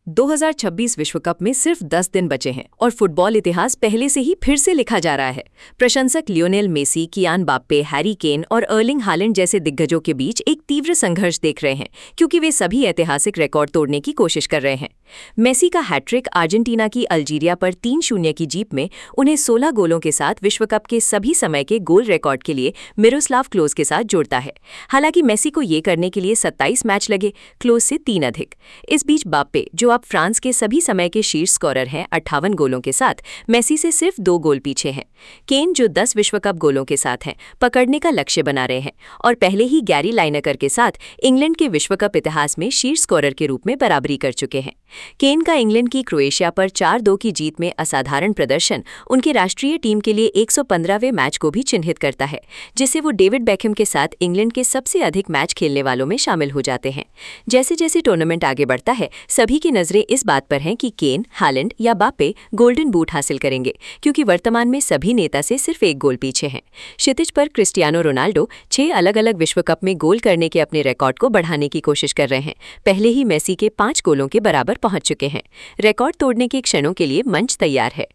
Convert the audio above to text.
2026 विश्व कप में सिर्फ 10 दिन बचे हैं और फुटबॉल इतिहास पहले से ही फिर से लिखा जा रहा है। प्रशंसक Lionel Messi, Kylian Mbappe, Harry Kane और अर्लिंग हालैंड जैसे दिग्गजों के बीच एक तीव्र संघर्ष देख रहे हैं, क्योंकि वे सभी ऐतिहासिक रिकॉर्ड तोड़ने की कोशिश कर रहे हैं। मेसी का हैट्रिक अर्जेंटीना की अल्जीरिया पर 3-0 की जीत में उन्हें 16 गोलों के साथ विश्व कप के सभी समय के गोल रिकॉर्ड के लिए मिरोस्लाव क्लोज के साथ जोड़ता है। हालांकि मेसी को ये करने के लिए 27 मैच लगे, क्लोज से 3 अधिक। इस बीच म्बाप्पे, जो अब फ्रांस के सभी समय के शीर्ष स्कोरर हैं 58 गोलों के साथ, मेसी से सिर्फ 2 गोल पीछे हैं। केन, जो 10 विश्व कप गोलों के साथ हैं, पकड़ने का लक्ष्य बना रहे हैं और पहले ही गैरी लाइनेकर के साथ इंग्लैंड के विश्व कप इतिहास में शीर्ष स्कोरर के रूप में बराबरी कर चुके हैं। केन का इंग्लैंड की क्रोएशिया पर 4-2 की जीत में असाधारण प्रदर्शन उनके राष्ट्रीय टीम के लिए 115वें मैच को भी चिन्हित करता है, जिससे वो डेविड बेकहम के साथ इंग्लैंड के सबसे अधिक मैच खेलने वालों में शामिल हो जाते हैं। जैसे जैसे टूर्नामेंट आगे बढ़ता है, सभी की नजरें इस बात पर हैं कि केन, हालैंड या म्बाप्पे गोल्डन बूट हासिल करेंगे, क्योंकि वर्तमान में सभी नेता से सिर्फ 1 गोल पीछे हैं। क्षितिज पर क्रिस्टियानो रोनाल्डो 6 अलग-अलग विश्व कप में गोल करने के अपने रिकॉर्ड को बढ़ाने की कोशिश कर रहे हैं। पहले ही मेसी के 5 गोलों के बराबर पहुंच चुके हैं। रिकॉर्ड तोड़ने के क्षणों के लिए मंच तैयार है।